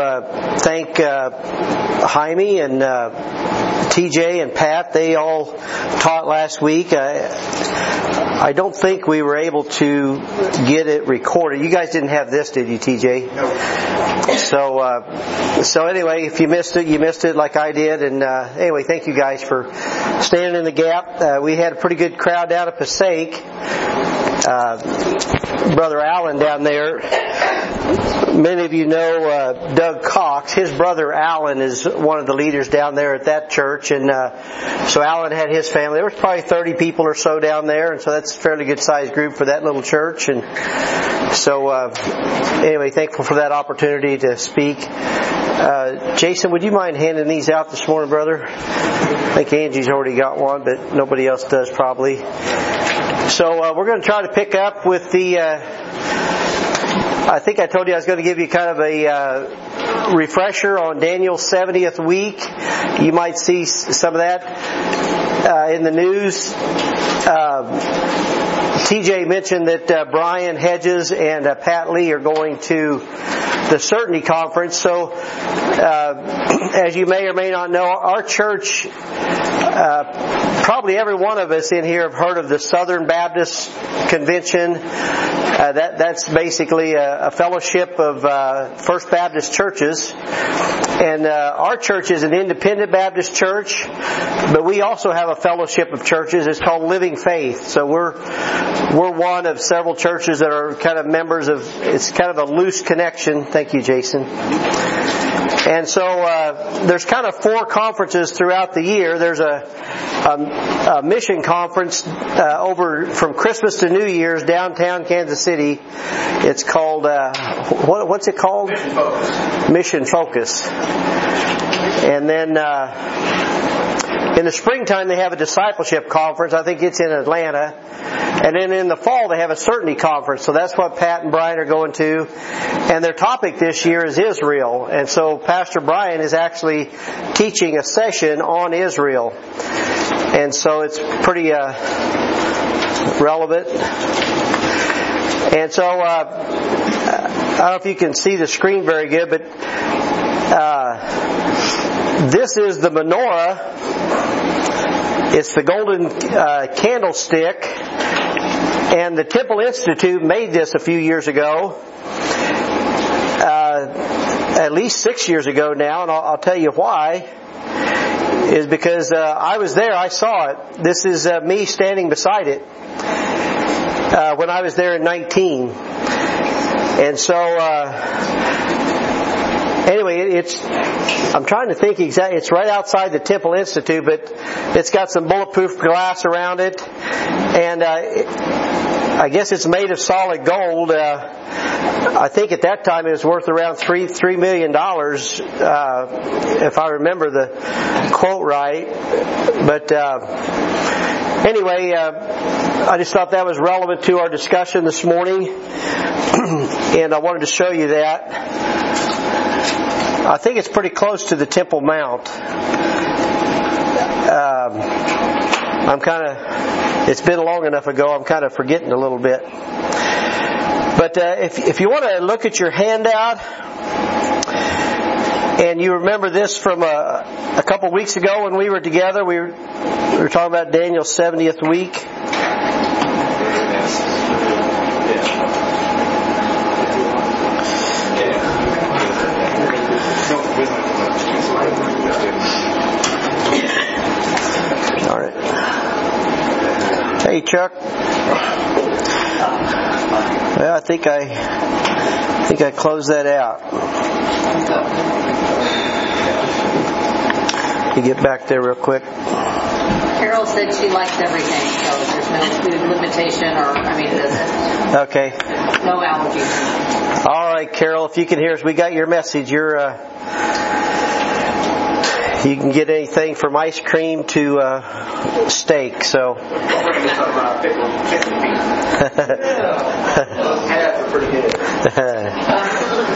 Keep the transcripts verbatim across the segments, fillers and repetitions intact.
uh, thank uh, Jaime and uh, T J and Pat. They all taught last week. I, I don't think we were able to get it recorded. You guys didn't have this, did you, T J? No. So, uh, so anyway, if you missed it, you missed it like I did. And uh, anyway, thank you guys for standing in the gap. Uh, we had a pretty good crowd down at Passaic. Uh, Brother Allen down there. Many of you know uh, Doug Cox. His brother Alan is one of the leaders down there at that church, and uh, so Alan had his family. There was probably thirty people or so down there, and so that's a fairly good sized group for that little church. And so, uh, anyway, thankful for that opportunity to speak. Uh, Jason, would you mind handing these out this morning, brother? I think Angie's already got one, but nobody else does probably. So uh, we're going to try to pick up with the. Uh, I think I told you I was going to give you kind of a uh, refresher on Daniel's seventieth week. You might see some of that uh, in the news. Uh, T J mentioned that uh, Brian Hedges and uh, Pat Lee are going to the Certainty Conference. So, uh, as you may or may not know, our church, uh, probably every one of us in here have heard of the Southern Baptist Convention. Uh, that that's basically a, a fellowship of uh, First Baptist churches, and uh, our church is an independent Baptist church, but we also have a fellowship of churches. It's called Living Faith. So we're we're one of several churches that are kind of members of. It's kind of a loose connection. Thank you, Jason. And so uh, there's kind of four conferences throughout the year. There's a, a, a mission conference uh, over from Christmas to New Year's downtown Kansas City. It's called uh, what, what's it called? Mission Focus. Mission Focus. And then uh, in the springtime they have a discipleship conference. I think it's in Atlanta. And then in the fall they have a Certainty Conference. So that's what Pat and Brian are going to. And their topic this year is Israel. And so Pastor Brian is actually teaching a session on Israel. And so it's pretty uh, relevant. And so uh, I don't know if you can see the screen very good, but uh, this is the menorah. It's the golden uh, candlestick. And the Temple Institute made this a few years ago, uh, at least six years ago now, and I'll, I'll tell you why. Is because uh, I was there, I saw it. This is uh, me standing beside it uh, when I was there in nineteen. And so, uh, anyway, it's. I'm trying to think exactly. It's right outside the Temple Institute, but it's got some bulletproof glass around it, and. Uh, it, I guess it's made of solid gold. Uh, I think at that time it was worth around three three million dollars, uh, if I remember the quote right. But uh, anyway, uh, I just thought that was relevant to our discussion this morning, and I wanted to show you that. I think it's pretty close to the Temple Mount. Um, I'm kind of, it's been long enough ago, I'm kind of forgetting a little bit. But uh, if, if you want to look at your handout, and you remember this from a, a couple weeks ago when we were together, we were, we were talking about Daniel's seventieth week. All right. Hey, Chuck. Well, I think I, I think I closed that out. You get back there real quick. Carol said she likes everything, so there's no food limitation, or I mean, there's okay. No allergies. All right, Carol, if you can hear us, we got your message. You're. Uh, You can get anything from ice cream to uh, steak. So.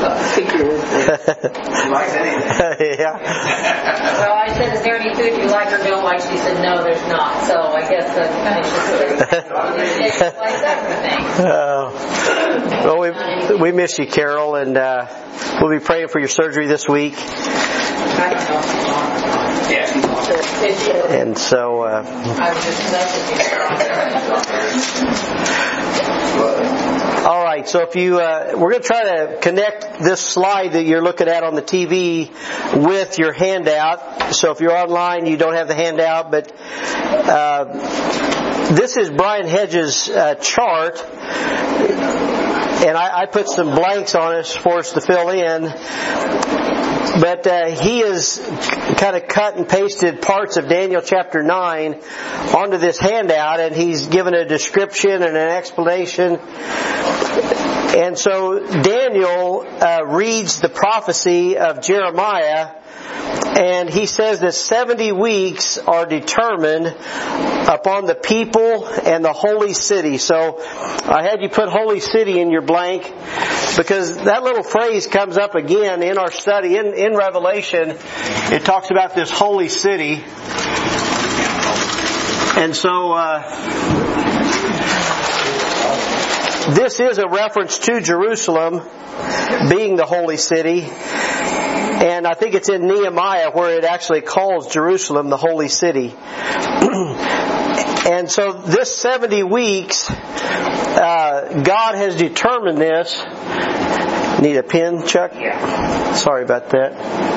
likes anything. Yeah. Well, I said, is there any food you like or don't like? She said, no, there's not. So I guess that finishes it. Likes everything. Uh, well, we we miss you, Carol, and uh, we'll be praying for your surgery this week. I don't know. Yeah, she's awesome. And so, uh, I was just messaging. all right. So, if you, uh, we're going to try to connect this slide that you're looking at on the T V with your handout. So, if you're online, you don't have the handout, but uh, this is Brian Hedges' uh, chart. And I, I put some blanks on it for us to fill in. But uh, he has kind of cut and pasted parts of Daniel chapter nine onto this handout, and he's given a description and an explanation. And so Daniel uh, reads the prophecy of Jeremiah, and he says that seventy weeks are determined upon the people and the holy city. So I had you put holy city in your blank because that little phrase comes up again in our study. In, in Revelation, it talks about this holy city. And so uh, this is a reference to Jerusalem being the holy city. And I think it's in Nehemiah where it actually calls Jerusalem the holy city. And so this seventy weeks, uh, God has determined this. Need a pen, Chuck? Yeah. Sorry about that.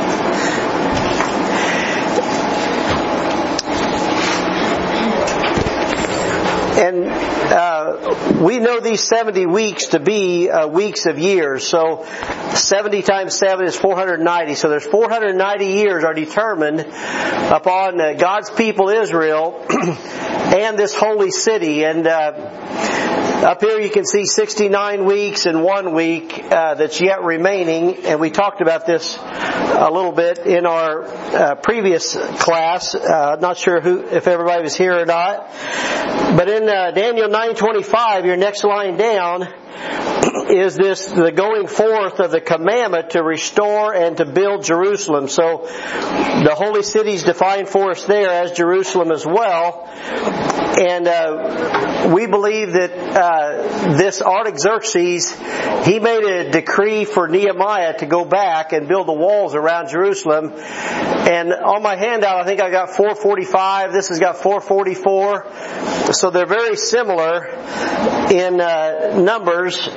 And uh, we know these seventy weeks to be uh, weeks of years. So seventy times seven is four hundred ninety. So there's four hundred ninety years are determined upon uh, God's people Israel and this holy city. And uh, up here you can see sixty-nine weeks and one week uh, that's yet remaining. And we talked about this a little bit in our uh, previous class. Uh, not sure who, if everybody was here or not. But in uh, Daniel nine twenty-five, your next line down, is this the going forth of the commandment to restore and to build Jerusalem. So the holy city is defined for us there as Jerusalem as well. And uh, we believe that uh, this Artaxerxes, he made a decree for Nehemiah to go back and build the walls around Jerusalem. And on my handout, I think I got four forty-five. This has got four forty-four. So they're very similar in uh, numbers.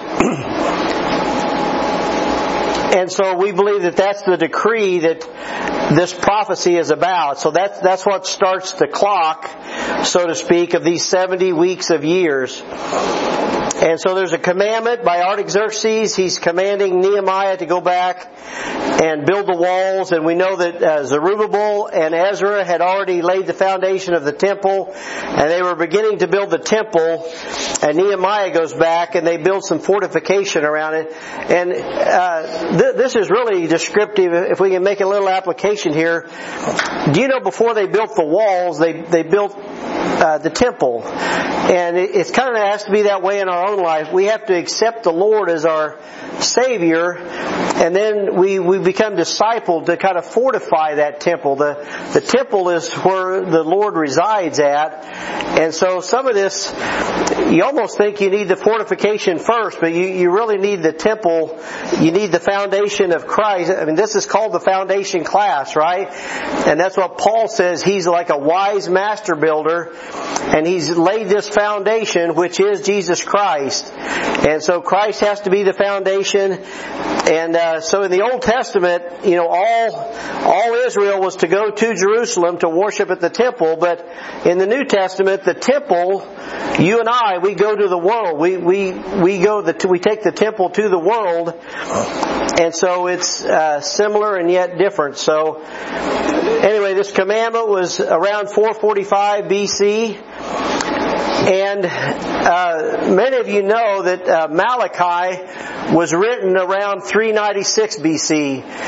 And so we believe that that's the decree that this prophecy is about. So that's, that's what starts the clock, so to speak, of these seventy weeks of years. And so there's a commandment by Artaxerxes. He's commanding Nehemiah to go back and build the walls. And we know that uh, Zerubbabel and Ezra had already laid the foundation of the temple. And they were beginning to build the temple. And Nehemiah goes back and they build some fortification around it. And uh, th- this is really descriptive. If we can make a little application here. Do you know before they built the walls, they, they built Uh, the temple. And it, it kind of has to be that way in our own life. We have to accept the Lord as our Savior, and then we, we become discipled to kind of fortify that temple. The, the temple is where the Lord resides at. And so some of this, you almost think you need the fortification first, but you, you really need the temple. You need the foundation of Christ. I mean, this is called the foundation class, right? And that's what Paul says. He's like a wise master builder, and he's laid this foundation, which is Jesus Christ. And so Christ has to be the foundation. And uh, so in the Old Testament, you know, all all Israel was to go to Jerusalem to worship at the temple. But in the New Testament, the temple, you and I, we go to the world. We we we go the we take the temple to the world. And so it's uh, similar and yet different. So anyway, this commandment was around four forty-five B C. And uh, many of you know that uh, Malachi was written around three ninety-six B C.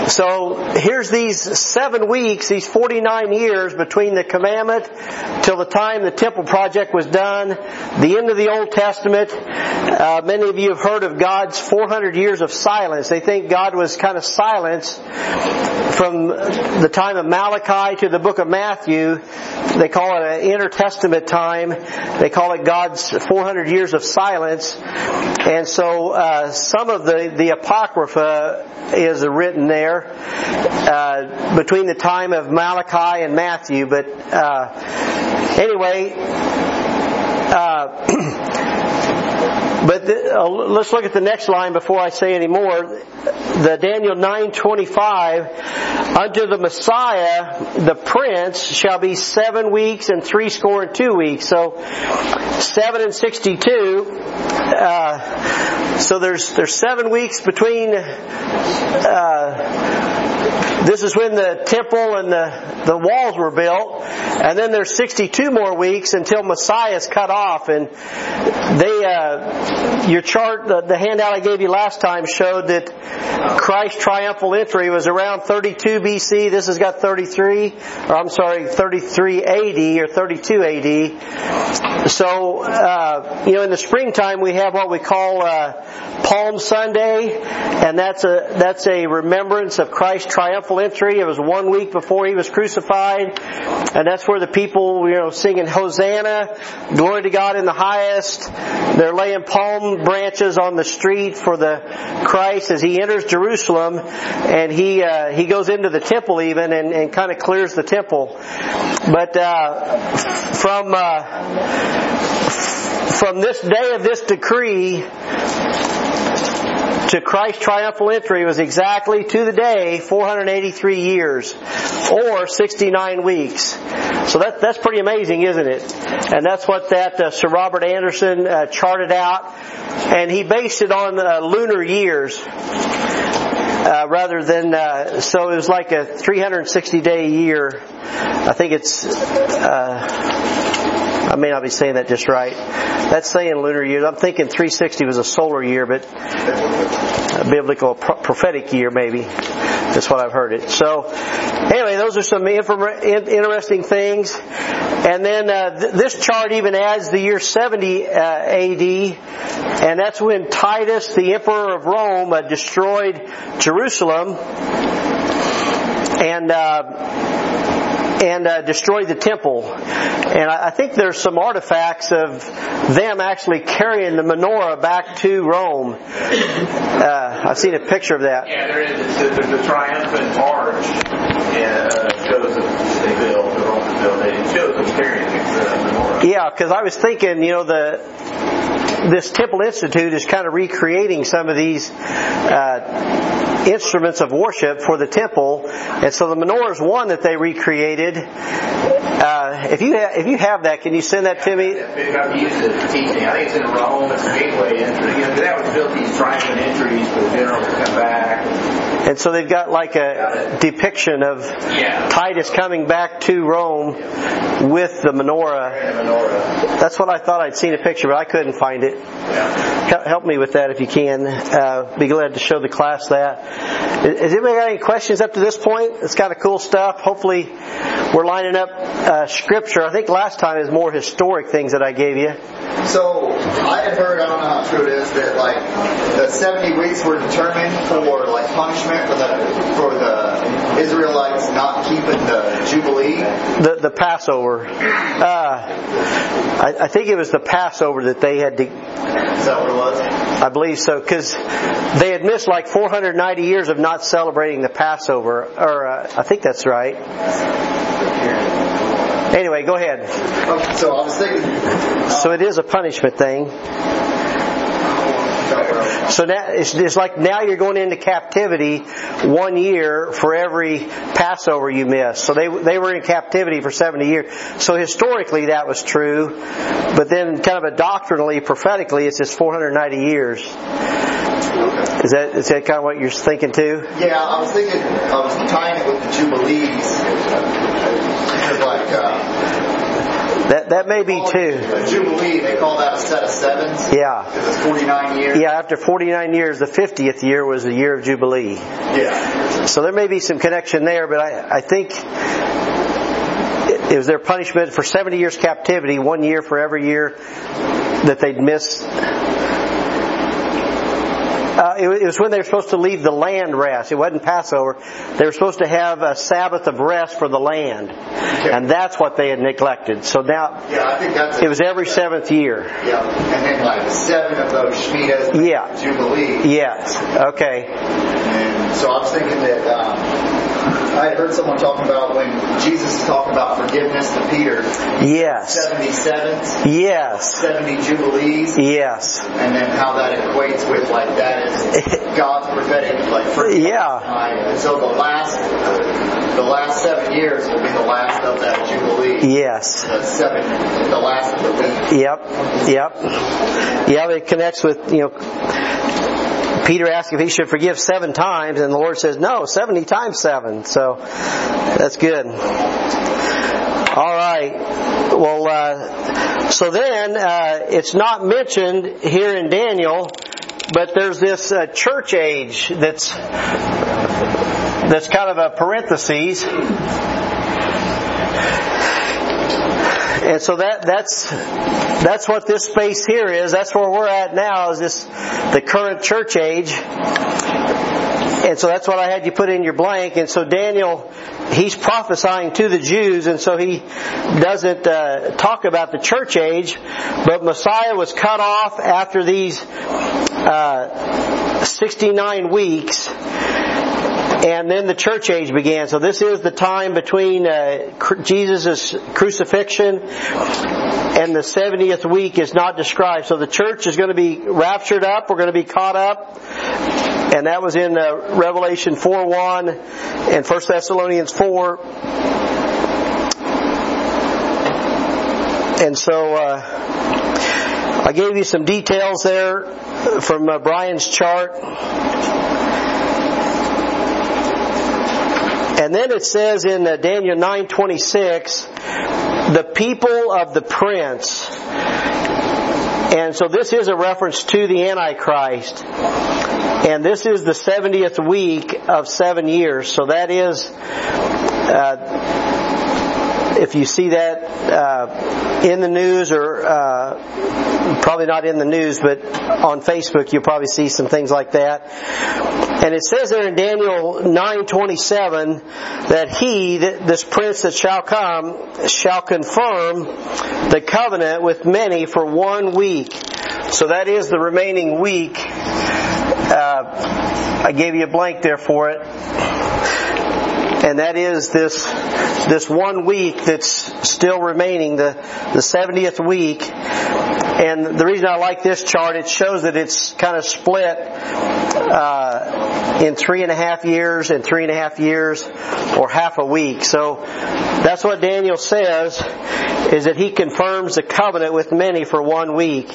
So here's these seven weeks, these forty-nine years between the commandment till the time the temple project was done, the end of the Old Testament. Uh, many of you have heard of God's four hundred years of silence. They think God was kind of silenced from the time of Malachi to the book of Matthew. They call it an intertestament time. They call it God's four hundred years of silence. And so uh, some of the, the Apocrypha is written there uh, between the time of Malachi and Matthew. But uh, anyway, uh, but the, uh, let's look at the next line before I say any more. The Daniel nine twenty-five, unto the Messiah, the Prince, shall be seven weeks and three score and two weeks. So seven and sixty-two. Uh, so there's there's seven weeks between. Uh, This is when the temple and the, the walls were built. And then there's sixty-two more weeks until Messiah is cut off. And they, uh, your chart, the, the handout I gave you last time showed that Christ's triumphal entry was around thirty-two B C. This has got thirty-three, or I'm sorry, thirty-three A D or thirty-two A D. So, uh, you know, in the springtime we have what we call uh, Palm Sunday. And that's a, that's a remembrance of Christ's triumphal entry. It was one week before He was crucified, and that's where the people, you know, singing Hosanna, glory to God in the highest. They're laying palm branches on the street for the Christ as He enters Jerusalem, and He uh, He goes into the temple even and, and kind of clears the temple. But uh, from uh, from this day of this decree to Christ's triumphal entry was exactly to the day four hundred eighty-three years, or sixty-nine weeks. So that, that's pretty amazing, isn't it? And that's what that uh, Sir Robert Anderson uh, charted out, and he based it on uh, lunar years uh, rather than. Uh, so it was like a three hundred sixty day year. I think it's. Uh, I may not be saying that just right. That's saying lunar years. I'm thinking three sixty was a solar year, but a biblical prophetic year maybe. That's what I've heard it. So anyway, those are some interesting things. And then uh, th- this chart even adds the year seventy uh, A D, and that's when Titus, the emperor of Rome, uh, destroyed Jerusalem and uh, and uh, destroyed the temple. And I, I think there's some artifacts of them actually carrying the menorah back to Rome. Uh, I've seen a picture of that. Yeah, there is. It's the, the triumphant arch uh, shows that they built, the Romans built. It shows them carrying the menorah. Yeah, because I was thinking, you know, the this Temple Institute is kind of recreating some of these uh, instruments of worship for the temple, and so the menorah is one that they recreated. Uh, if you ha- if you have that, can you send that to me? I've used it for teaching. I think it's in Rome. It's a gateway entry. You know, that was built these triumphant entries for the general to come back. And so they've got like a depiction of yeah. Titus coming back to Rome with the menorah. The menorah. That's what I thought I'd seen a picture, but I couldn't find it. Yeah. Help me with that if you can. Uh, be glad to show the class that. Has anybody got any questions up to this point? It's kind of cool stuff. Hopefully we're lining up uh, scripture. I think last time it was more historic things that I gave you. So I had heard, I don't know how true it is, that like the seventy weeks were determined for like punishment for the for the Israelites not keeping the Jubilee. The the Passover. Uh, I, I think it was the Passover that they had to. Is that what it was? I believe so, because they had missed like four hundred ninety years of not celebrating the Passover. Or uh, I think that's right. Anyway, go ahead. Okay, so I was thinking. Uh, so it is a punishment thing. So now it's, it's like now you're going into captivity one year for every Passover you miss. So they they were in captivity for seventy years. So historically that was true, but then kind of a doctrinally, prophetically, it's just four hundred ninety years. Is that is that kind of what you're thinking too? Yeah, I was thinking, I was tying it with the Jubilees. Because like, uh, That that may be too. A Jubilee, they call that a set of sevens. Yeah. Because it's forty-nine years. Yeah, after forty-nine years, the fiftieth year was the year of Jubilee. Yeah. So there may be some connection there, but I, I think it was their punishment for seventy years captivity, one year for every year that they'd missed. Uh, it, it was when they were supposed to leave the land rest. It wasn't Passover. They were supposed to have a Sabbath of rest for the land. Okay. And that's what they had neglected. So now, yeah, I think that's it was every seventh year. Yeah. And then like seven of those Shemitahs. Yeah. Jubilee. Yes. Okay. And so I was thinking that, um, I had heard someone talking about when Jesus is talking about forgiveness to Peter. Yes. seventy sevens. Yes. seventy Jubilees. Yes. And then how that equates with like that is God's prophetic like forgiveness. Yeah. And so the last the last seven years will be the last of that Jubilee. Yes. The seven the last of the week. Yep. Yep. Yeah, it connects with, you know, Peter asked if he should forgive seven times, and the Lord says, no, seventy times seven. So, that's good. All right. Well, uh, so then, uh, it's not mentioned here in Daniel, but there's this uh, church age that's, that's kind of a parenthesis. And so that that's that's what this space here is. That's where we're at now, is this the current church age. And so that's what I had you put in your blank. And so Daniel, he's prophesying to the Jews, and so he doesn't uh, talk about the church age, but Messiah was cut off after these uh, sixty-nine weeks. And then the church age began. So this is the time between uh, Jesus' crucifixion and the seventieth week is not described. So the church is going to be raptured up. We're going to be caught up. And that was in uh, Revelation four one and First Thessalonians four. And so uh, I gave you some details there from uh, Brian's chart. And then it says in uh, Daniel nine twenty-six, the people of the prince. And so this is a reference to the Antichrist. And this is the seventieth week of seven years. So that is, uh, if you see that uh, in the news, or uh, probably not in the news, but on Facebook, you'll probably see some things like that. And it says there in Daniel nine twenty-seven that he, this prince that shall come, shall confirm the covenant with many for one week. So that is the remaining week. Uh, I gave you a blank there for it. And that is this this one week that's still remaining, the, the seventieth week. And the reason I like this chart, it shows that it's kind of split uh, in three and a half years and three and a half years, or half a week. So that's what Daniel says, is that he confirms the covenant with many for one week.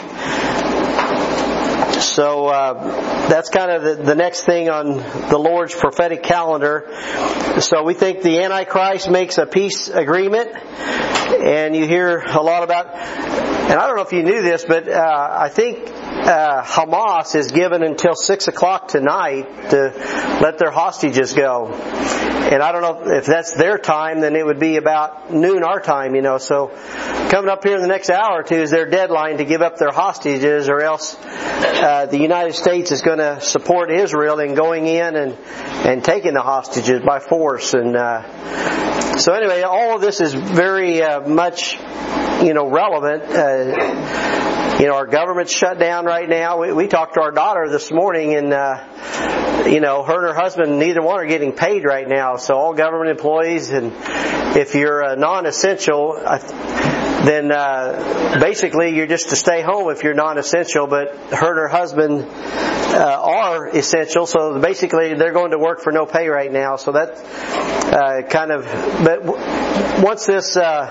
So uh, that's kind of the, the next thing on the Lord's prophetic calendar. So we think the Antichrist makes a peace agreement, and you hear a lot about, and I don't know if you knew this, but uh, I think uh, Hamas is given until six o'clock tonight to let their hostages go. And I don't know if that's their time, then it would be about noon our time, you know. So coming up here in the next hour or two is their deadline to give up their hostages, or else uh, the United States is going to support Israel in going in and, and taking the hostages by force. And uh, so anyway, all of this is very uh, much, you know, relevant. Uh, you know, our government's shut down right now. We, we talked to our daughter this morning, and uh, you know, her and her husband, neither one are getting paid right now. So all government employees, and if you're a non-essential, then uh, basically you're just to stay home if you're non-essential. But her and her husband uh, are essential, so basically they're going to work for no pay right now. So that uh, kind of, but once this, uh,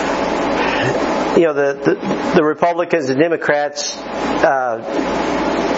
you know, the, the the Republicans and Democrats uh,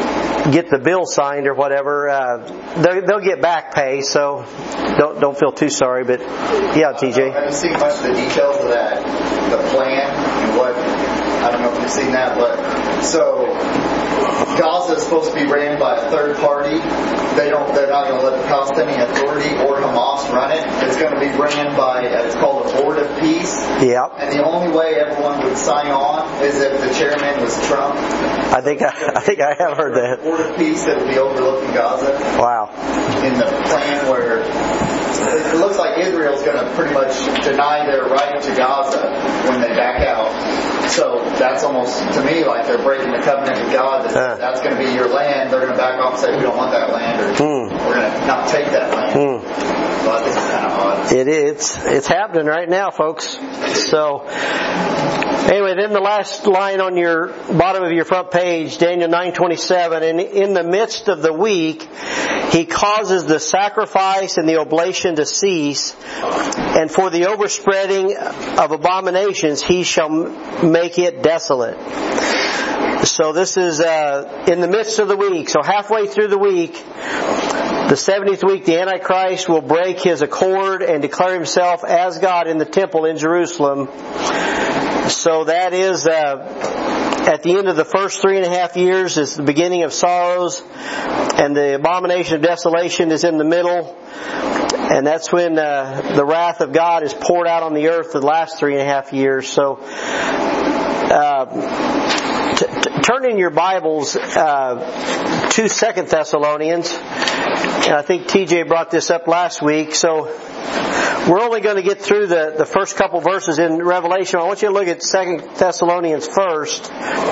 get the bill signed or whatever, uh, they'll, they'll get back pay. So don't don't feel too sorry. But yeah, T J. Have you seen much of the details of that, the plan and what? I don't know if you've seen that, but so Gaza is supposed to be ran by a third party. They don't. They're not going to let the Palestinian Authority or Hamas run it. It's going to be ran by. It's called a Board of Peace. Yeah. And the only way everyone would sign on is if the chairman was Trump. I think I, I think I have heard that. Board of Peace that would be overlooking Gaza. Wow. In the plan where it looks like Israel's going to pretty much deny their right to Gaza when they back out. So that's almost, to me, like they're breaking the covenant with God that uh. that's going to be your land. They're going to back off and say, we don't want that land, or mm. we're going to not take that land. Mm. So I think it's kind of odd. It is. It's happening right now, folks. So, anyway, then the last line on your bottom of your front page, Daniel nine twenty-seven, and in the midst of the week, he causes the sacrifice and the oblation to cease, and for the overspreading of abominations, he shall make it desolate. So this is uh, in the midst of the week. So halfway through the week, the seventieth week, the Antichrist will break his accord and declare himself as God in the temple in Jerusalem. So that is uh, at the end of the first three and a half years is the beginning of sorrows, and the abomination of desolation is in the middle. And that's when uh, the wrath of God is poured out on the earth the last three and a half years. So uh, t- t- turn in your Bibles uh, to Second Thessalonians. And I think T J brought this up last week. So we're only going to get through the, the first couple verses in Revelation. I want you to look at Second Thessalonians first.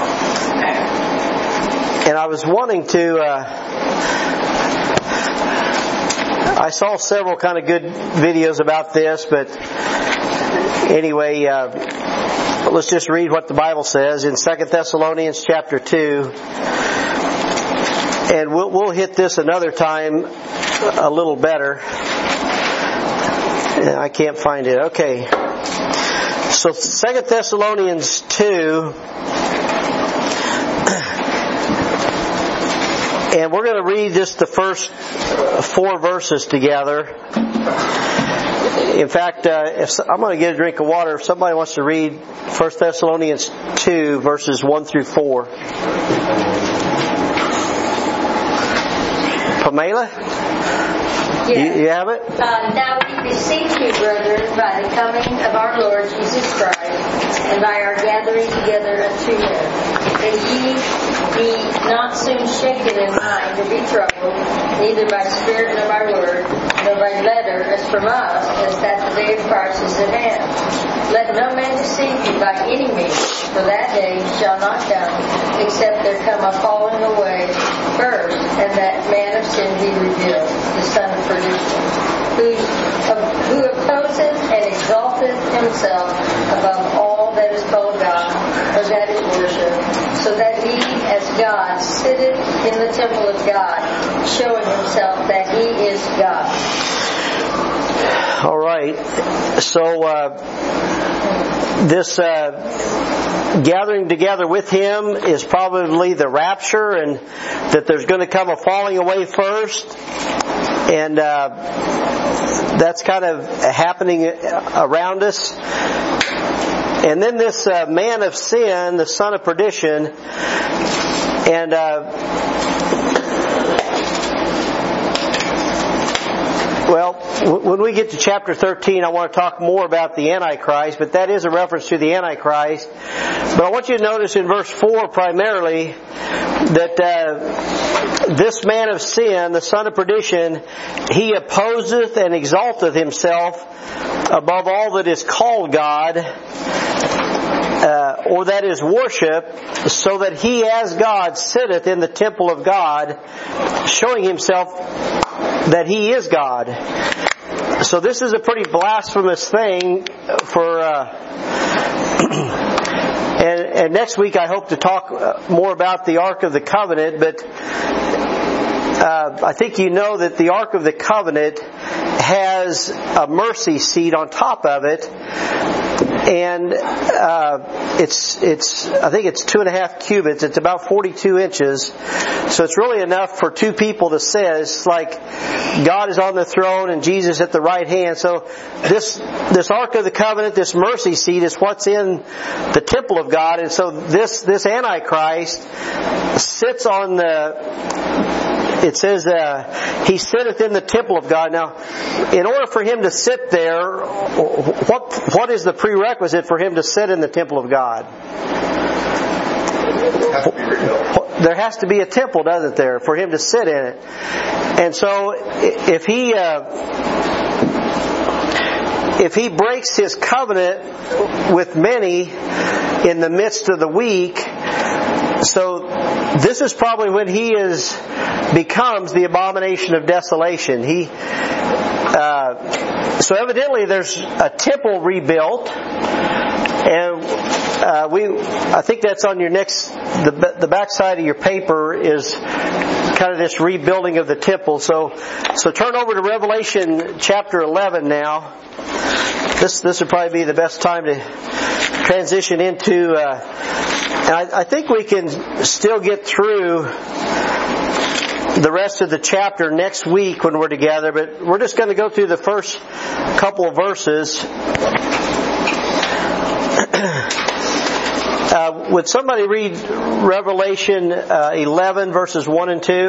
And I was wanting to... Uh, I saw several kind of good videos about this, but anyway, uh, let's just read what the Bible says in Second Thessalonians chapter two. And we'll, we'll hit this another time a little better. I can't find it. Okay. So Second Thessalonians two. And we're going to read just the first four verses together. In fact, uh, if I'm going to get a drink of water. If somebody wants to read First Thessalonians two, verses one through four. Pamela? Yes. You, you have it? Uh, now we beseech you, brethren, by the coming of our Lord Jesus Christ, and by our gathering together unto Him, that ye be not soon shaken in mind or be troubled, neither by spirit nor by word, nor by letter, as from us, as that the day of Christ is at hand. Let no man deceive you by any means, for that day shall not come, except there come a falling away first, and that man of sin be revealed, the son of perdition, who, who opposeth and exalteth himself above all that is called God, or that is worship, so that he, as God, sitteth in the temple of God, showing himself that he is God. All right. So uh, this uh, gathering together with Him is probably the rapture, and that there's going to come a falling away first. And uh, that's kind of happening around us. And then this uh, man of sin, the son of perdition, and uh, well, when we get to chapter thirteen, I want to talk more about the Antichrist, but that is a reference to the Antichrist. But I want you to notice in verse four primarily that uh, this man of sin, the son of perdition, he opposeth and exalteth himself above all that is called God, uh, or that is worship, so that he as God sitteth in the temple of God, showing himself that he is God. So this is a pretty blasphemous thing for... Uh, and, and next week I hope to talk more about the Ark of the Covenant, but uh, I think you know that the Ark of the Covenant has a mercy seat on top of it. and uh, it's it's I think it's two and a half cubits. It's about forty-two inches, so it's really enough for two people to sit. It's like God is on the throne and Jesus at the right hand. So this this Ark of the Covenant, this mercy seat, is what's in the temple of God, and so this this Antichrist sits on the. It says, uh, he sitteth in the temple of God. Now, in order for him to sit there, what what is the prerequisite for him to sit in the temple of God? There has to be a temple, doesn't there, for him to sit in it. And so, if he uh, if he breaks his covenant with many in the midst of the week, so this is probably when he is becomes the abomination of desolation. He uh, so evidently there's a temple rebuilt, and uh, we I think that's on your next the the back side of your paper is kind of this rebuilding of the temple. So so turn over to Revelation chapter eleven now. This this would probably be the best time to transition into. Uh, And I, I think we can still get through the rest of the chapter next week when we're together, but we're just going to go through the first couple of verses. uh, would somebody read Revelation uh, eleven, verses one and two?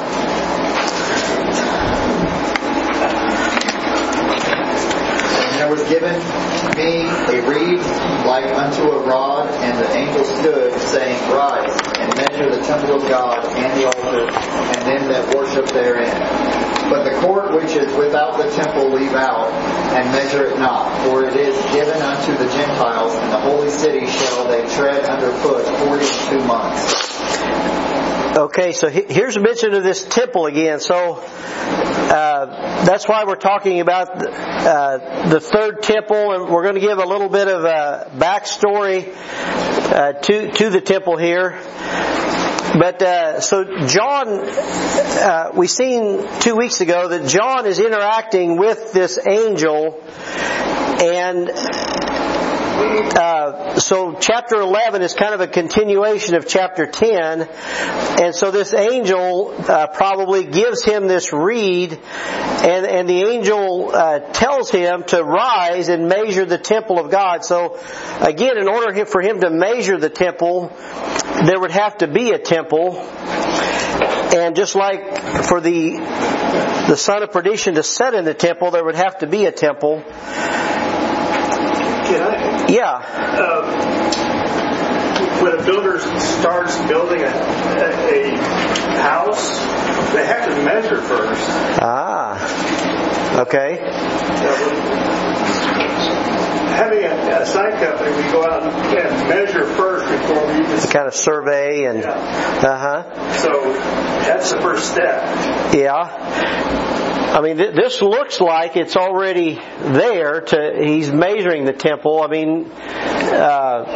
There was given me a reed like unto a rod, and the angel stood, saying, Rise, and measure the temple of God, and the altar, and them that worship therein. But the court which is without the temple leave out, and measure it not, for it is given unto the Gentiles, and the holy city shall they tread under foot forty and two months. Okay, so here's a mention of this temple again. So uh, that's why we're talking about uh, the third temple, and we're going to give a little bit of a backstory uh, to to the temple here. But uh, so John, uh, we seen two weeks ago that John is interacting with this angel, and Uh, so chapter eleven is kind of a continuation of chapter ten, and so this angel uh, probably gives him this reed, and, and the angel uh, tells him to rise and measure the temple of God. So again, in order for him to measure the temple, there would have to be a temple, and just like for the the son of perdition to sit in the temple, there would have to be a temple. Can I? Yeah. Uh, when a builder starts building a, a, a house, they have to measure first. Ah. Okay. Having a, a sign company, we go out and measure first before we even kind of survey and. Yeah. Uh huh. So that's the first step. Yeah. I mean, th- this looks like it's already there. To he's measuring the temple. I mean, uh,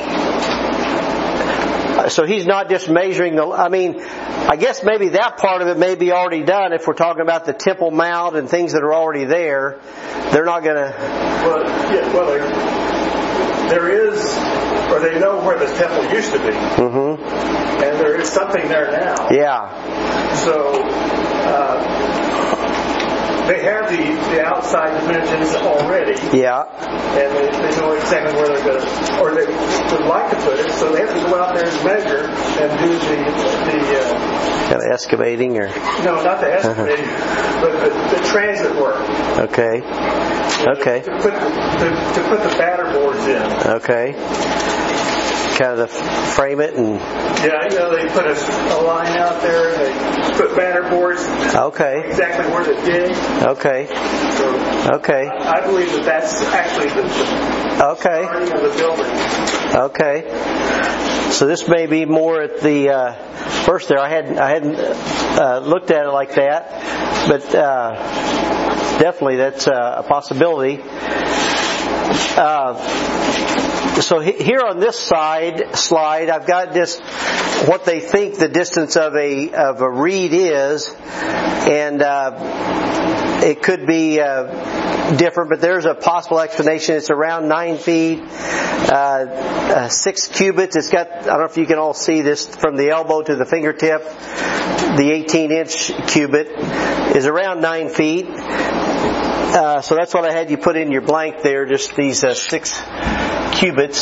so he's not just measuring the. I mean, I guess maybe that part of it may be already done. If we're talking about the Temple Mount and things that are already there, they're not going to. Well, yeah, well, there, there is, or they know where the temple used to be, mm-hmm. and there is something there now. Yeah. So. Uh, They have the, the outside dimensions already. Yeah. And they, they know exactly where they're going to, or they would like to put it, so they have to go out there and measure and do the, the uh, kind of excavating or? No, not the excavating, uh-huh. but the, the transit work. Okay. Okay. To put the, to, to put the batter boards in. Okay. Kind of the frame it and. Yeah, you know, they put a, a line out there, and they put batter boards. Okay. Exactly where to dig. Okay. So okay. I, I believe that that's actually the, the okay. starting of the building. Okay. So this may be more at the uh, first there. I hadn't I hadn't uh, looked at it like that, but uh, definitely that's uh, a possibility. Uh, So here on this side slide, I've got just what they think the distance of a of a reed is, and uh, it could be uh, different, but there's a possible explanation. It's around nine feet, uh, uh, six cubits. It's got, I don't know if you can all see this, from the elbow to the fingertip. The eighteen inch cubit is around nine feet. Uh, so that's what I had you put in your blank there, just these uh, six cubits.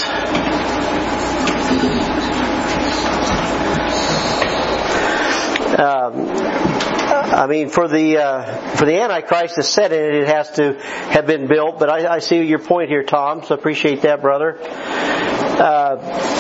Um, I mean, for the uh, for the Antichrist to set in it, it has to have been built. But I, I see your point here, Tom. So I appreciate that, brother. Uh,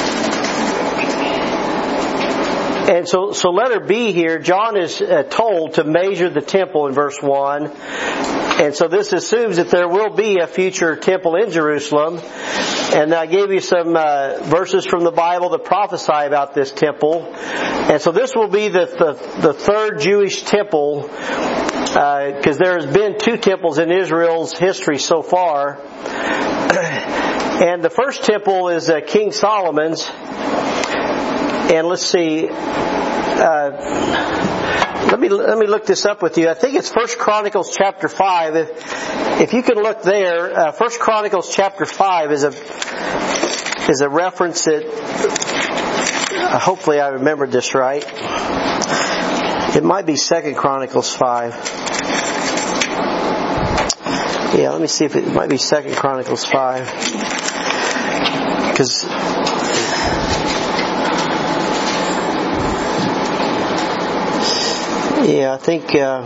and so, so letter B here, John is uh, told to measure the temple in verse one. And so this assumes that there will be a future temple in Jerusalem. And I gave you some uh, verses from the Bible that prophesy about this temple. And so this will be the the, the third Jewish temple, because uh, there has been two temples in Israel's history so far. And the first temple is uh, King Solomon's. And let's see... Uh, Let me let me look this up with you. I think it's First Chronicles chapter five. If, if you can look there, uh, First Chronicles chapter five is a is a reference that uh, hopefully I remembered this right. It might be Second Chronicles five. Yeah, let me see if it, it might be Second Chronicles five, because. Yeah, I think uh,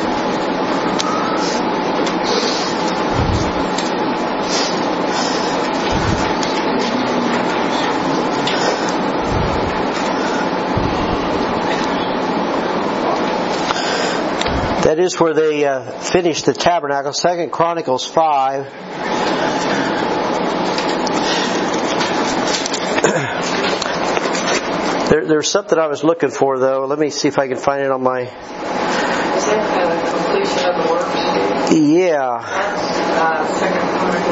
that is where they uh, finished the tabernacle. Second Chronicles five. There, there's something I was looking for, though. Let me see if I can find it on my... Is that uh, the completion of the works? Yeah. That's uh, Second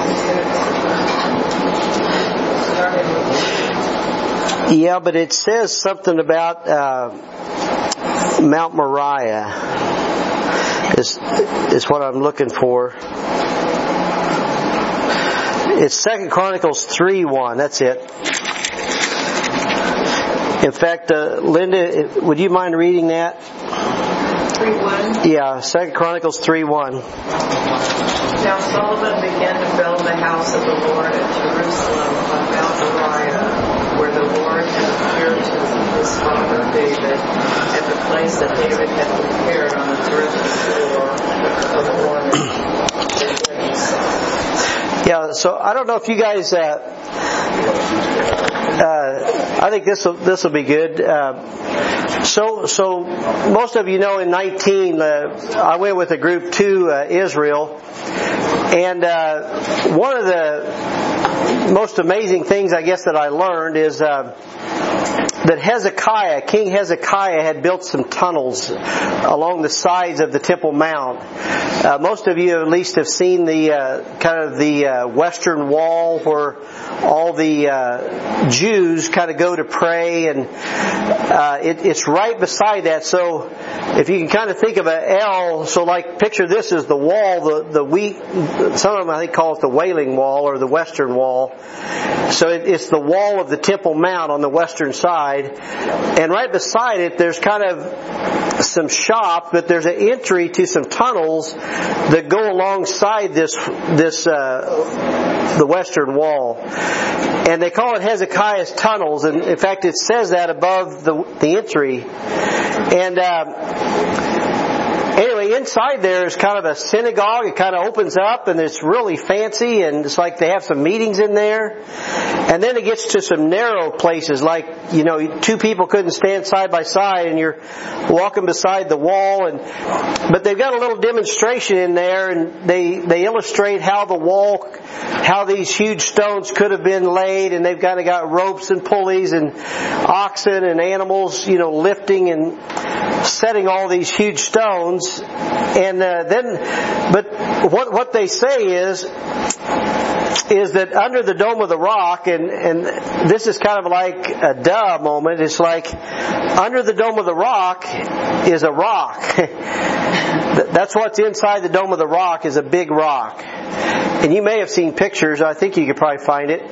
Chronicles six. Yeah, but it says something about uh, Mount Moriah. Is is what I'm looking for. It's Second Chronicles three one. That's it. In fact, uh, Linda, would you mind reading that? three one? Yeah, Second Chronicles three one. Now Solomon began to build the house of the Lord at Jerusalem on Mount Moriah, where the Lord had appeared to his father David, at the place that David had prepared on the terrific floor of the water. Yeah, so I don't know if you guys... Uh, Uh, I think this will this will be good. Uh, so so most of you know in nineteen uh, I went with a group to uh, Israel, and uh, one of the most amazing things I guess that I learned is uh, that Hezekiah, King Hezekiah, had built some tunnels along the sides of the Temple Mount. Uh, most of you at least have seen the uh, kind of the uh, western wall where all the uh, Jews kind of go to pray, and uh, it, it's right beside that. So if you can kind of think of an L, so like picture this as the wall, the the we some of them I think call it the Wailing Wall or the Western Wall. So it, it's the wall of the Temple Mount on the western side, and right beside it there's kind of some shop, but there's an entry to some tunnels that go alongside this this uh, the western wall, and they call it Hezekiah's tunnels. And in fact, it says that above the the entry. And uh, anyway, inside there is kind of a synagogue. It kind of opens up, and it's really fancy, and it's like they have some meetings in there. And then it gets to some narrow places, like, you know, two people couldn't stand side by side, and you're walking beside the wall. And but they've got a little demonstration in there, and they they illustrate how the wall, how these huge stones could have been laid, and they've kind of got ropes and pulleys and oxen and animals, you know, lifting and setting all these huge stones. And uh, then, but what what they say is is that under the Dome of the Rock, and and this is kind of like a duh moment. It's like under the Dome of the Rock is a rock. That's what's inside the Dome of the Rock, is a big rock. And you may have seen pictures. I think you could probably find it.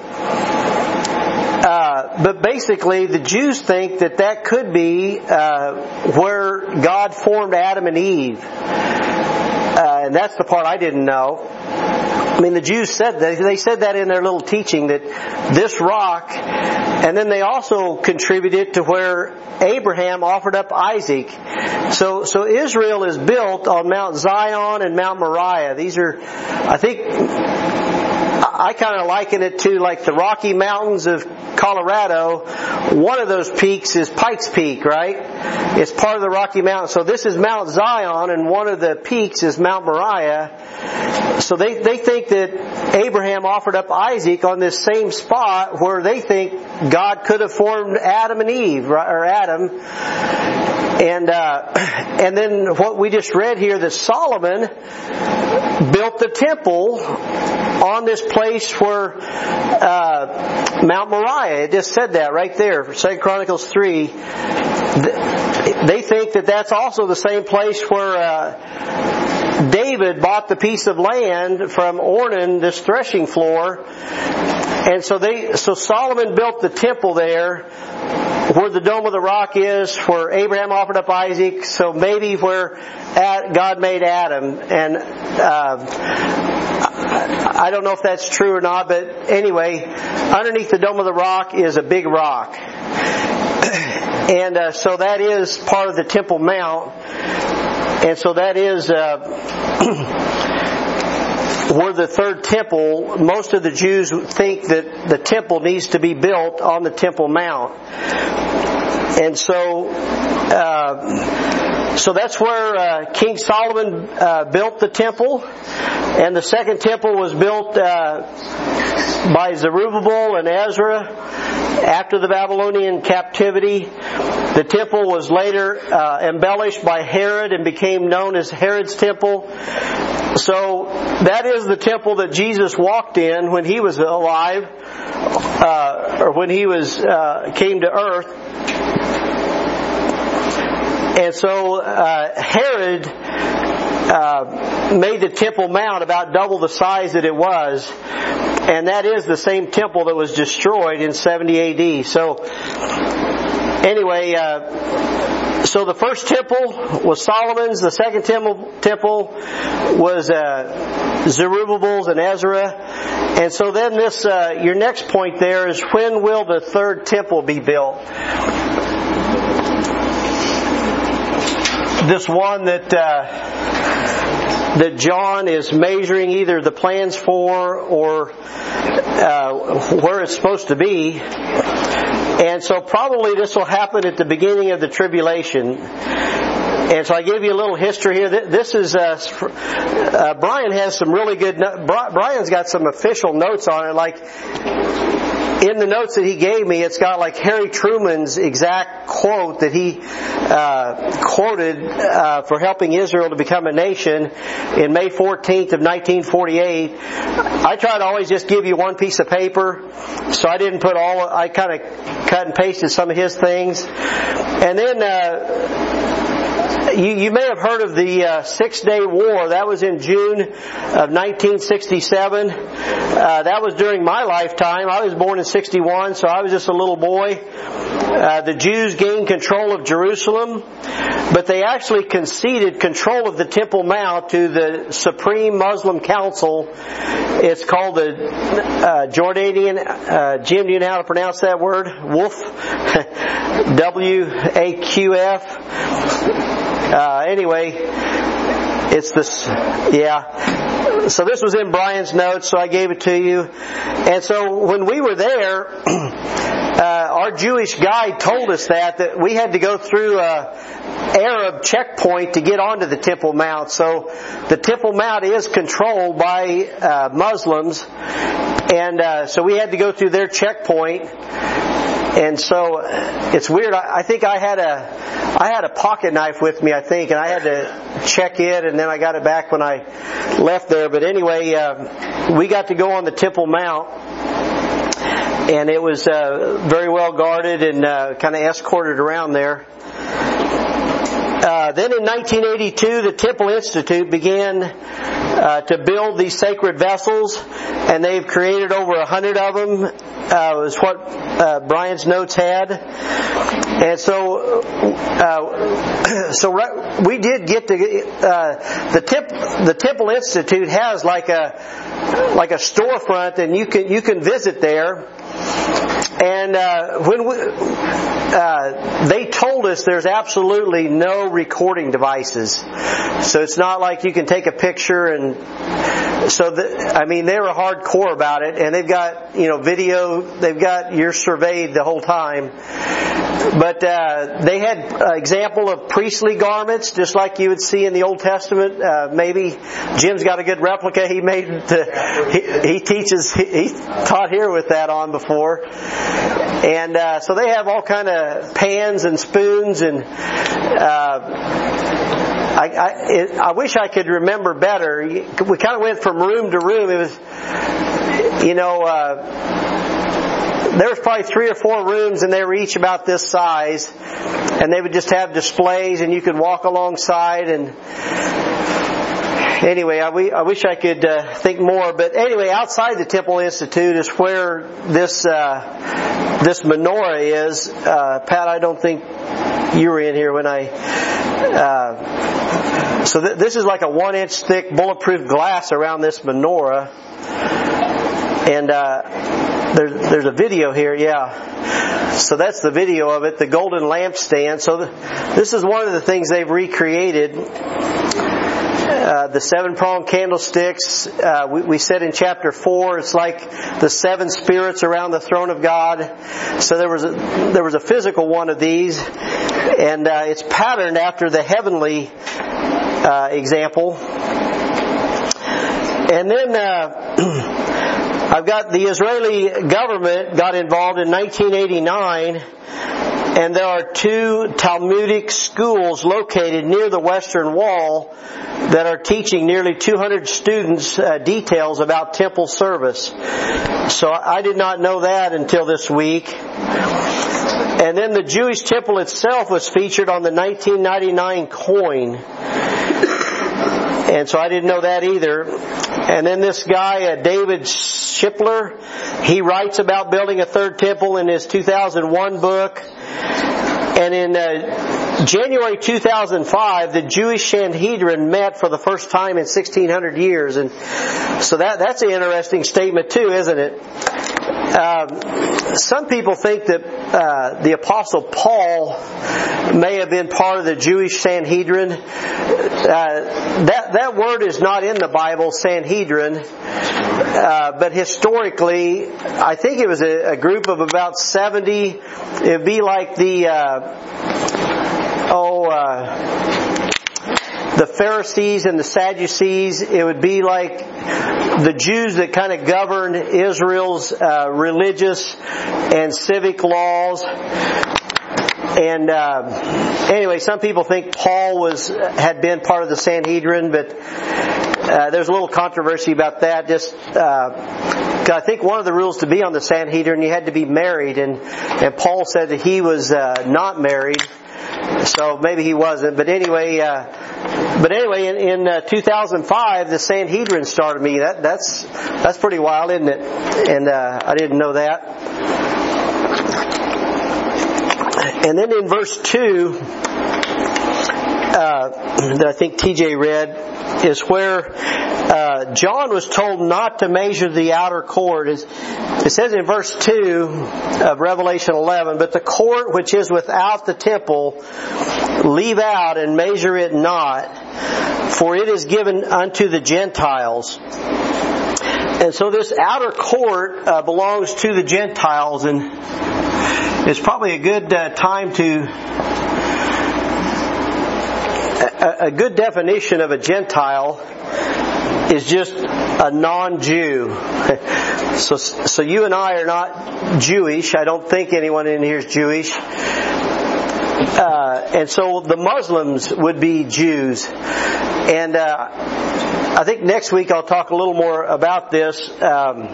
Uh, but basically, the Jews think that that could be uh, where God formed Adam and Eve. Uh, and that's the part I didn't know. I mean, the Jews said that. They said that in their little teaching, that this rock, and then they also contributed to where Abraham offered up Isaac. So, so Israel is built on Mount Zion and Mount Moriah. These are, I think, I kind of liken it to like the Rocky Mountains of Colorado. One of those peaks is Pikes Peak, right? It's part of the Rocky Mountains. So this is Mount Zion, and one of the peaks is Mount Moriah. So they, they think that Abraham offered up Isaac on this same spot where they think God could have formed Adam and Eve, or Adam. And uh, and then what we just read here, that Solomon built the temple on this place where uh, Mount Moriah. It just said that right there, Second Chronicles three. They think that that's also the same place where uh, David bought the piece of land from Ornan, this threshing floor. And so they, so Solomon built the temple there, where the Dome of the Rock is, where Abraham offered up Isaac. So maybe where God made Adam. And uh, I don't know if that's true or not, but anyway, underneath the Dome of the Rock is a big rock. And uh, so that is part of the Temple Mount. And so that is uh, where the third temple, most of the Jews think that the temple needs to be built on the Temple Mount. And so uh, so that's where uh, King Solomon uh, built the temple. And the second temple was built uh, by Zerubbabel and Ezra after the Babylonian captivity. The temple was later uh, embellished by Herod and became known as Herod's temple. So that is the temple that Jesus walked in when he was alive, uh, or when he was uh, came to earth. And so uh, Herod uh, made the Temple Mount about double the size that it was. And that is the same temple that was destroyed in seventy A D. So, anyway, uh, so the first temple was Solomon's. The second temple temple was uh, Zerubbabel's and Ezra. And so then this, uh, your next point there is, when will the third temple be built? This one that uh, that John is measuring either the plans for or uh, where it's supposed to be. And so probably this will happen at the beginning of the tribulation. And so I gave you a little history here. This is, uh, uh, Brian has some really good, no- Brian's got some official notes on it. Like, in the notes that he gave me, it's got like Harry Truman's exact quote that he uh, quoted uh, for helping Israel to become a nation in May fourteenth of nineteen forty-eight. I try to always just give you one piece of paper, so I didn't put all, I kind of cut and pasted some of his things. And then uh, You, you may have heard of the uh, Six-Day War. That was in June of nineteen sixty-seven. Uh, that was during my lifetime. I was born in sixty-one, so I was just a little boy. Uh, the Jews gained control of Jerusalem, but they actually conceded control of the Temple Mount to the Supreme Muslim Council. It's called the uh, Jordanian, uh, Jim, do you know how to pronounce that word? W W A Q F. Uh, anyway, it's this, yeah. So this was in Brian's notes, so I gave it to you. And so when we were there, uh, our Jewish guide told us that, that we had to go through a Arab checkpoint to get onto the Temple Mount. So the Temple Mount is controlled by uh, Muslims. And uh, so we had to go through their checkpoint. And so it's weird. I, I think I had a I had a pocket knife with me, I think, and I had to check it, and then I got it back when I left there. But anyway, uh, we got to go on the Temple Mount, and it was uh, very well guarded and uh, kind of escorted around there. Uh, then in nineteen eighty-two, the Temple Institute began uh, to build these sacred vessels, and they've created over a hundred of them. Uh, was what uh, Brian's notes had, and so uh, so right, we did get to uh, the Temp, the Temple Institute has like a like a storefront, and you can you can visit there. And uh, when we, uh, they told us there's absolutely no recording devices, so it's not like you can take a picture and so the, I mean they were hardcore about it, and they've got you know video, they've got you're surveyed the whole time. But uh, they had an example of priestly garments, just like you would see in the Old Testament. Uh, maybe Jim's got a good replica he made. To, he, he teaches, he, he taught here with that on before. And uh, so they have all kind of pans and spoons, and uh, I, I, it, I wish I could remember better. We kind of went from room to room. It was, you know. Uh, There was probably three or four rooms, and they were each about this size, and they would just have displays, and you could walk alongside. And anyway, I, I wish I could uh, think more. But anyway, outside the Temple Institute is where this uh, this menorah is. Uh, Pat, I don't think you were in here when I. Uh, so th- this is like a one-inch thick bulletproof glass around this menorah, and. Uh, There's, there's a video here, yeah. So that's the video of it, the golden lampstand. So the, this is one of the things they've recreated. Uh, the seven-pronged candlesticks. Uh, we, we said in chapter four, it's like the seven spirits around the throne of God. So there was a, there was a physical one of these, and uh, it's patterned after the heavenly uh, example. And then. Uh, I've got the Israeli government got involved in nineteen eighty-nine, and there are two Talmudic schools located near the Western Wall that are teaching nearly two hundred students uh, details about temple service. So I did not know that until this week. And then the Jewish temple itself was featured on the nineteen ninety-nine coin. And so I didn't know that either. And then this guy, uh, David Shipler, he writes about building a third temple in his two thousand one book. And in uh, January two thousand five, the Jewish Sanhedrin met for the first time in sixteen hundred years. And so that that's an interesting statement too, isn't it? Um, some people think that uh, the Apostle Paul may have been part of the Jewish Sanhedrin. Uh, that that word is not in the Bible, Sanhedrin, uh, but historically, I think it was a, a group of about seventy. It'd be like the uh, oh. Uh, the Pharisees and the Sadducees. It would be like the Jews that kind of governed Israel's uh, religious and civic laws. And uh, anyway, some people think Paul was had been part of the Sanhedrin, but uh, there's a little controversy about that. Just uh, I think one of the rules to be on the Sanhedrin, you had to be married, and and Paul said that he was uh, not married. So maybe he wasn't, but anyway, uh, but anyway, in, in uh, two thousand five, the Sanhedrin started me. That that's that's pretty wild, isn't it? And uh, I didn't know that. And then in verse two, uh, that I think T J read, is where uh, John was told not to measure the outer court. It says in verse two of Revelation eleven, "But the court which is without the temple, leave out and measure it not, for it is given unto the Gentiles." And so this outer court uh, belongs to the Gentiles, and it's probably a good uh, time to... A, a good definition of a Gentile is just a non-Jew. So, so you and I are not Jewish. I don't think anyone in here is Jewish. Uh, and so the Muslims would be Jews. And uh, I think next week I'll talk a little more about this. Um,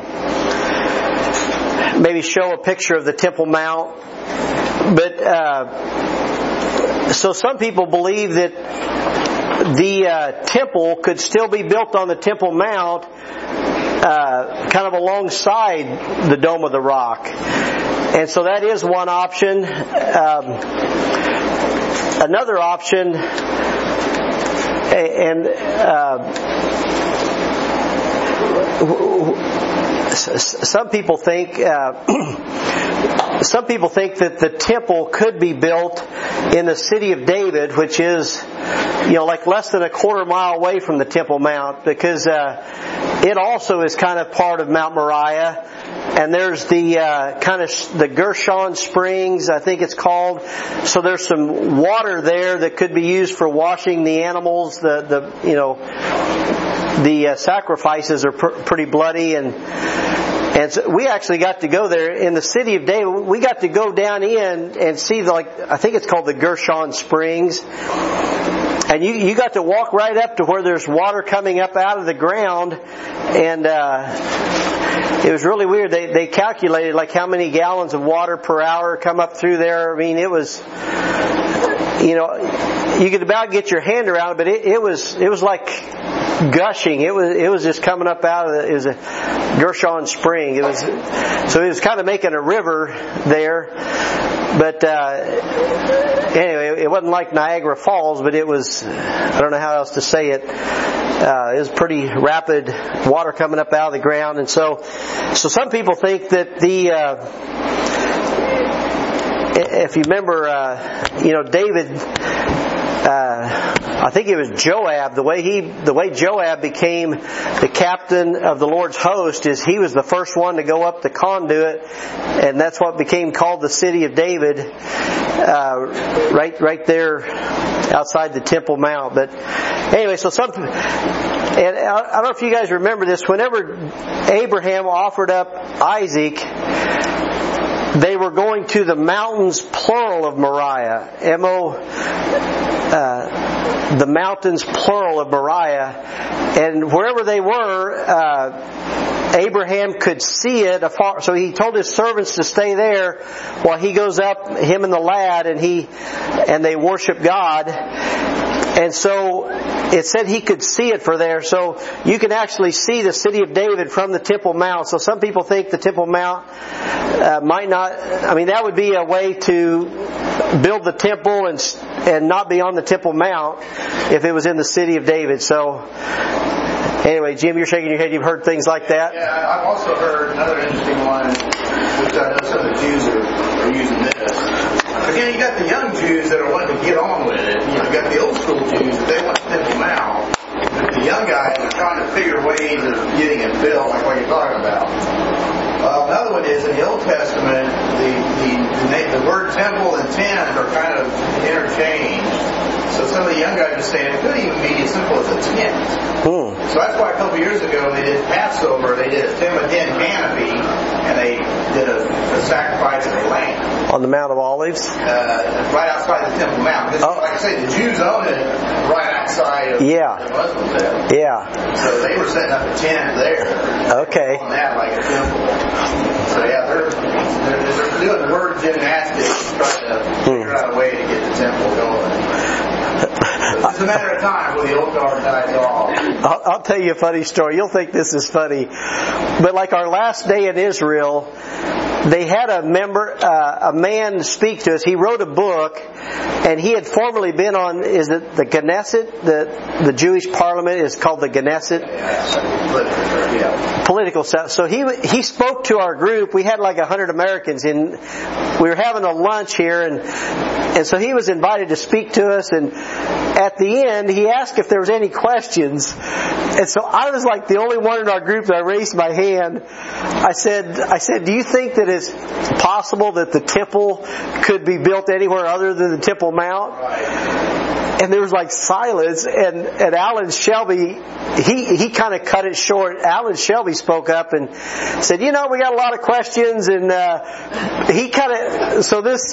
maybe show a picture of the Temple Mount. But uh, so some people believe that the uh, temple could still be built on the Temple Mount, uh, kind of alongside the Dome of the Rock. And so that is one option. Um, another option, and uh, some people think uh, some people think that the temple could be built in the city of David, which is, you know, like less than a quarter mile away from the Temple Mount, because uh, it also is kind of part of Mount Moriah. And there's the uh, kind of the Gershon Springs, I think it's called. So there's some water there that could be used for washing the animals. The the you know the uh, sacrifices are pr- pretty bloody, and and so we actually got to go there in the city of David. We got to go down in and see the, like, I think it's called the Gershon Springs. And you, you got to walk right up to where there's water coming up out of the ground, and uh, it was really weird. They they calculated like how many gallons of water per hour come up through there. I mean, it was, you know, you could about get your hand around it, but it, it was it was like gushing. It was it was just coming up out of the, it was a Gershon Spring. It was so it was kind of making a river there, but. Uh, Anyway, it wasn't like Niagara Falls, but it was, I don't know how else to say it, uh, it was pretty rapid water coming up out of the ground. And so, so some people think that the, uh, if you remember, uh, you know, David, uh, I think it was Joab, the way he, the way Joab became the captain of the Lord's host is he was the first one to go up the conduit, and that's what became called the city of David, uh, right, right there outside the Temple Mount. But anyway, so some, and I don't know if you guys remember this, whenever Abraham offered up Isaac, they were going to the mountains, plural, of Moriah. M O, uh, the mountains, plural, of Moriah. And wherever they were, uh, Abraham could see it afar. So he told his servants to stay there while he goes up, him and the lad, and he, and they worship God. And so it said he could see it for there. So you can actually see the city of David from the Temple Mount. So some people think the Temple Mount uh, might not, I mean, that would be a way to build the temple and and not be on the Temple Mount if it was in the city of David. So anyway, Jim, you're shaking your head. You've heard things like that? Yeah, I've also heard another interesting one, which I know some of the Jews are, are using this. Again, you got the young Jews that are wanting to get on with it. You know, you got the old school Jews that they want to temple out. But the young guys are trying to figure ways of getting it built, like what you're talking about. Uh, another one is in the Old Testament, the the, the, the word temple and tent are kind of interchanged. So some of the young guys are saying it could even be as simple as a tent. Hmm. So that's why a couple years ago they did Passover. They did a ten by ten canopy, and they did a, a sacrifice of a lamb on the Mount of Olives, uh, right outside the Temple Mount. Because, oh. like I say, the Jews own it right outside of yeah. the Muslims there. Yeah. So they were setting up a tent there. Okay. On that like a temple. So yeah, they're they're, they're doing the word gymnastics, trying to figure out a way to get the temple going. It's a matter of time when the old guard dies off. I'll, I'll tell you a funny story. You'll think this is funny. But like our last day in Israel, they had a member, uh, a man speak to us. He wrote a book, and he had formerly been on, is it the Knesset? The the Jewish parliament is called the Knesset? Yeah. Political stuff. So he he spoke to our group. We had like a hundred Americans in. We were having a lunch here, and and so he was invited to speak to us. And at the end, he asked if there was any questions. And so I was like the only one in our group that I raised my hand. I said, I said, do you think that it's possible that the temple could be built anywhere other than the Temple Mount? And there was like silence, and, and Alan Shelby, he, he kind of cut it short. Alan Shelby spoke up and said, you know, we got a lot of questions, and uh, he kind of, so this,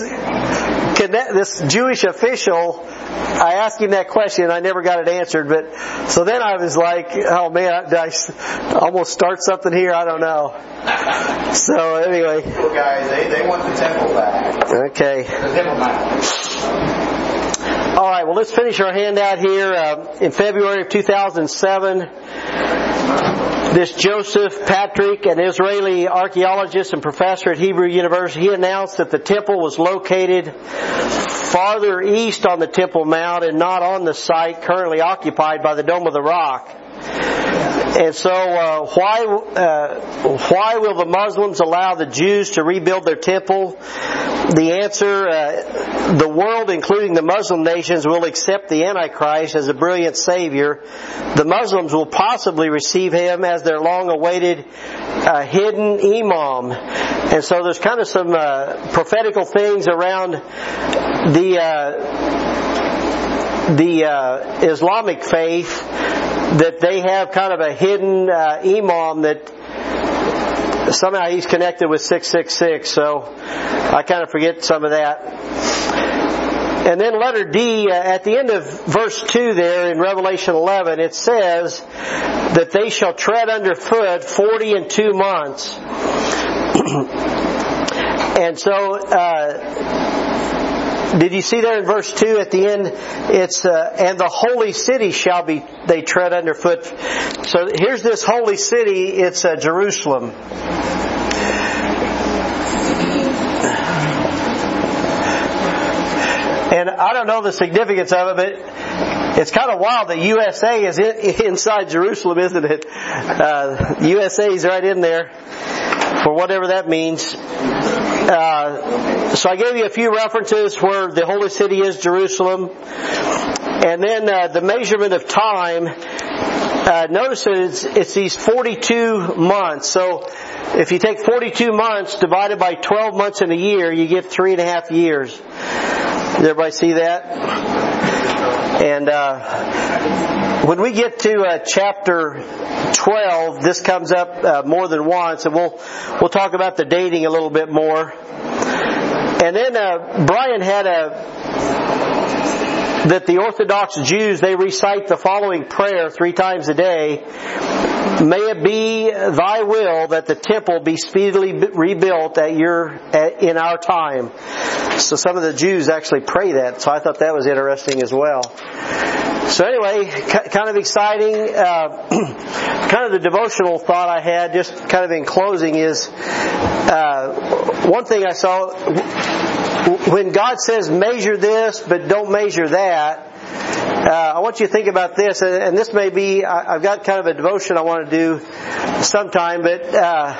this Jewish official, I asked him that question and I never got it answered, but so then I was like, oh man, did I almost start something here? I don't know. So anyway. Guys, they, they want the temple back. Okay. The temple back. All right, well, let's finish our handout here. Uh, in February of two thousand seven, this Joseph Patrick, an Israeli archaeologist and professor at Hebrew University, he announced that the temple was located farther east on the Temple Mount and not on the site currently occupied by the Dome of the Rock. And so, uh, why uh, why will the Muslims allow the Jews to rebuild their temple? The answer, uh, the world, including the Muslim nations, will accept the Antichrist as a brilliant savior. The Muslims will possibly receive him as their long-awaited uh, hidden imam. And so there's kind of some uh, prophetical things around the uh, the uh, Islamic faith, that they have kind of a hidden uh, imam that somehow he's connected with six six six. So I kind of forget some of that. And then letter D, uh, at the end of verse two there in Revelation eleven, it says that they shall tread underfoot forty and two months. And so, uh, did you see there in verse two at the end, it's, uh, and the holy city shall be, they tread underfoot. So here's this holy city, it's uh, Jerusalem. And I don't know the significance of it, but it's kind of wild that U S A is in, inside Jerusalem, isn't it? Uh, U S A is right in there, for whatever that means. Uh, so I gave you a few references where the holy city is Jerusalem. And then uh, the measurement of time, uh, notice that it's, it's these forty-two months. So if you take forty-two months divided by twelve months in a year, you get three and a half years. Does everybody see that? And uh, when we get to uh, chapter twelve, this comes up uh, more than once, and we'll we'll talk about the dating a little bit more. And then uh, Brian had a that the Orthodox Jews, they recite the following prayer three times a day. May it be thy will that the temple be speedily rebuilt at your at, in our time. So some of the Jews actually pray that. So I thought that was interesting as well. So anyway, kind of exciting. Uh, kind of the devotional thought I had, just kind of in closing, is uh, one thing I saw. When God says measure this, but don't measure that, uh, I want you to think about this, and, and this may be, I, I've got kind of a devotion I want to do sometime, but uh,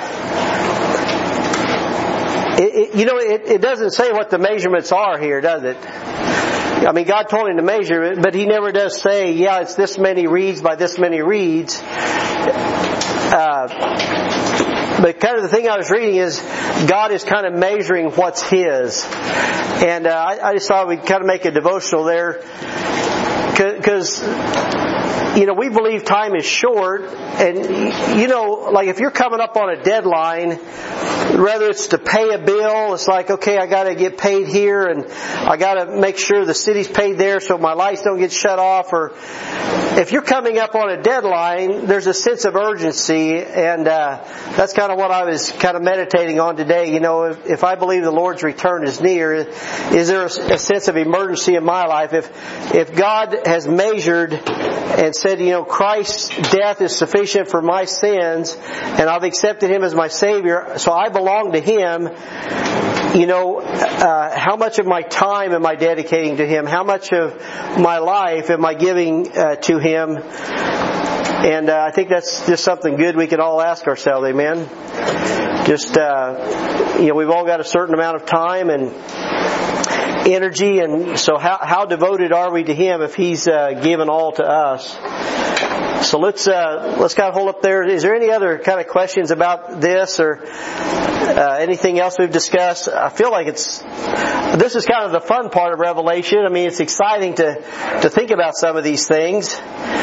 it, it, you know, it, it doesn't say what the measurements are here, does it? I mean, God told him to measure it, but He never does say, yeah, it's this many reeds by this many reeds. Uh, But kind of the thing I was reading is God is kind of measuring what's His. And uh, I, I just thought we'd kind of make a devotional there. Because, you know, we believe time is short. And, you know, like if you're coming up on a deadline, whether it's to pay a bill, it's like, okay, I got to get paid here and I got to make sure the city's paid there so my lights don't get shut off. Or if you're coming up on a deadline, there's a sense of urgency, and uh, that's kind of what I was kind of meditating on today. You know, if, if I believe the Lord's return is near, is there a, a sense of emergency in my life? If if God has measured and said, you know, Christ's death is sufficient for my sins, and I've accepted Him as my Savior, so I belong to Him. You know, uh, how much of my time am I dedicating to Him? How much of my life am I giving uh, to Him? And uh, I think that's just something good we can all ask ourselves, amen? Just, uh, you know, we've all got a certain amount of time and energy, and so how, how devoted are we to Him if He's uh, given all to us? So let's uh, let's kind of hold up there. Is there any other kind of questions about this or uh, anything else we've discussed? I feel like it's this is kind of the fun part of Revelation. I mean, it's exciting to to think about some of these things.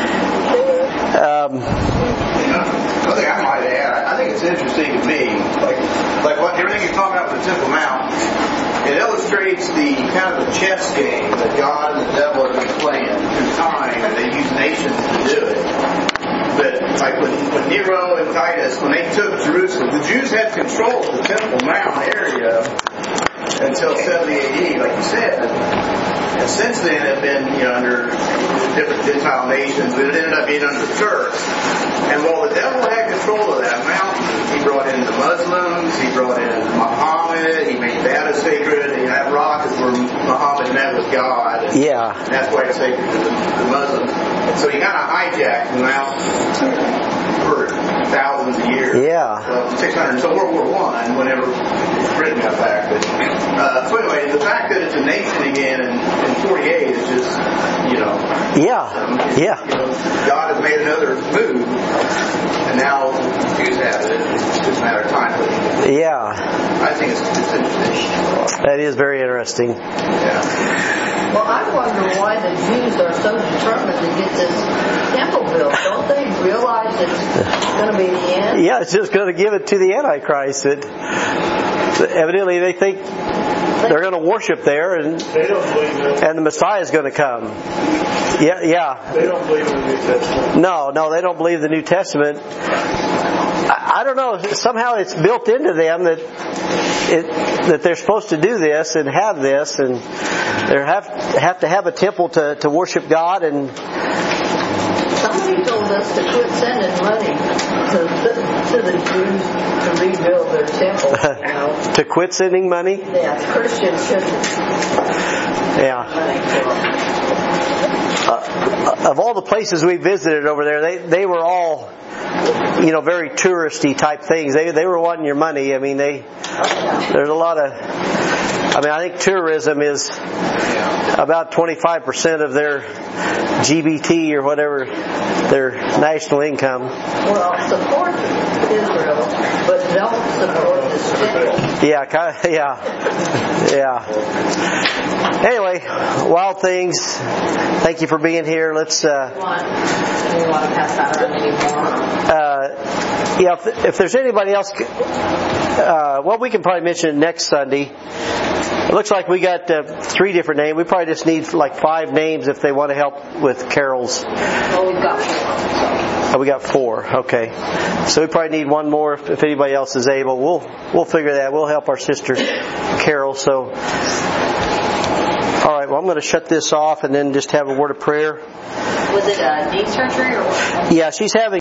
Um, One thing I might add, I think it's interesting to me, like like what everything you're talking about with the Temple Mount. It illustrates the kind of the chess game that God and the devil have been playing through time, and they use nations to do it. But like when, when Nero and Titus, when they took Jerusalem, the Jews had control of the Temple Mount area until seventy A D, like you said. And since then, have been you know under different Gentile nations, but it ended up being under the Turks. And while the devil had control of that mountain, he brought in the Muslims, he brought in Muhammad, he made that a sacred, and that rock is where Muhammad met with God. And Yeah. that's why it's sacred to the, the Muslims. And so he kind of hijacked the mountain for thousands of years. Yeah. Well, six hundred, so World War One, whenever Britain got back. But, uh, so anyway, the fact that it's a nation again in, in forty-eight is just, you know. Yeah. Um, Yeah. You know, God has made another move, and now Jews have it. It's just a matter of time. But Yeah. I think it's, it's interesting. That is very interesting. Yeah. Well, I wonder why the Jews are so determined to get this temple built. Don't they realize it's going to be the end? Yeah, it's just going to give it to the Antichrist. It, evidently, they think they're going to worship there, and They don't believe in it. and the Messiah is going to come. Yeah, yeah. They don't believe in the New Testament. No, no, they don't believe the New Testament. I, I don't know. Somehow it's built into them that it, that they're supposed to do this and have this, and they have have to have a temple to, to worship God. And Somebody told us to quit sending money to the, to the Jews to rebuild their temple. You know? to quit sending money. Yeah, Christians shouldn't Yeah. money to them. Uh, of all the places we visited over there, they they were all, you know, very touristy type things. They they were wanting your money. I mean, they there's a lot of. I mean, I think tourism is about twenty-five percent of their G B T or whatever, their national income. Well, support Israel, but don't support this temple. Yeah, kind of, yeah, yeah. Anyway, Wild Things. Thank you for being here. Let's. Uh, Do you want to pass that around anymore? uh, yeah, if, if there's anybody else, uh, well, we can probably mention it next Sunday. It looks like we got uh, three different names. We probably just need like five names if they want to help with carols. Well, we've got four. Oh, we got four. Okay, so we probably need one more if, if anybody else is able. We'll we'll figure that. We'll help our sister Carol. So, all right. Well, I'm going to shut this off and then just have a word of prayer. Was it a knee surgery or what? Yeah, she's having.